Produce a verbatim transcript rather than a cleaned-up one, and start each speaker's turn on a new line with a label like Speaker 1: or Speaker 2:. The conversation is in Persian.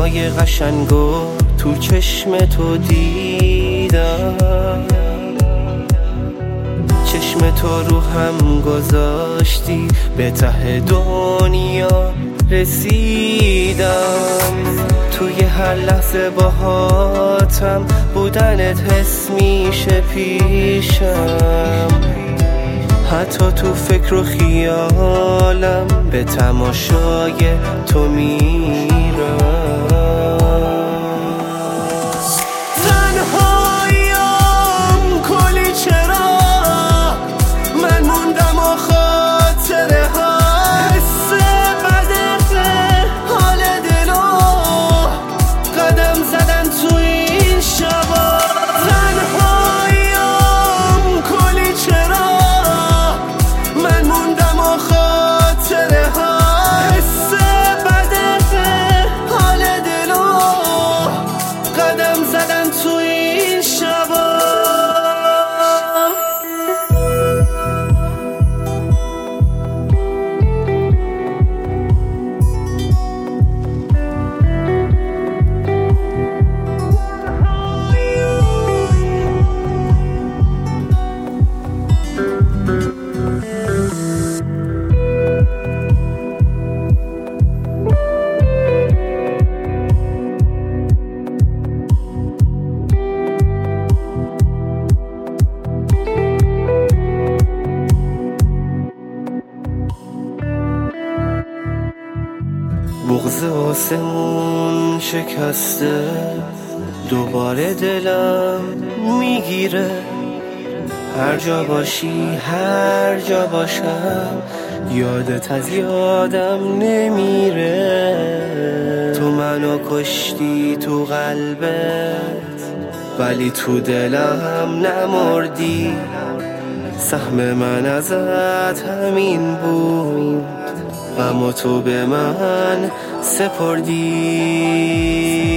Speaker 1: چشمای قشنگو تو چشم تو دیدم، چشم تو رو هم گذاشتی به ته دنیا رسیدم. توی هر لحظه باهاتم بودنت حس میشه پیشم، حتی تو فکر و خیالم به تماشای تو میرم. تنهاییم کلی چرا من موندم و خاطره ها حس بده حال دلو قدم زدن تو این شبا. تنهاییم کلی چرا من موندم و خاطره ها حس بده حال دلو قدم زدن تو این شبا. بغض آسمون شکسته دوباره دلم میگیره، هر جا باشی هر جا باشم یادت از یادم نمیره. تو منو کشتی تو قلبت ولی تو دلم نمردی، سهم من ازت همین بود اما تو به من سپردی.